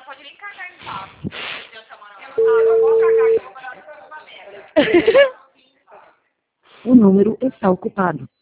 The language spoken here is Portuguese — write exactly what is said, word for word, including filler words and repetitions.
pode nem cagar em paz. Eu vou cagar, que eu vou mandar uma merda. O número está ocupado.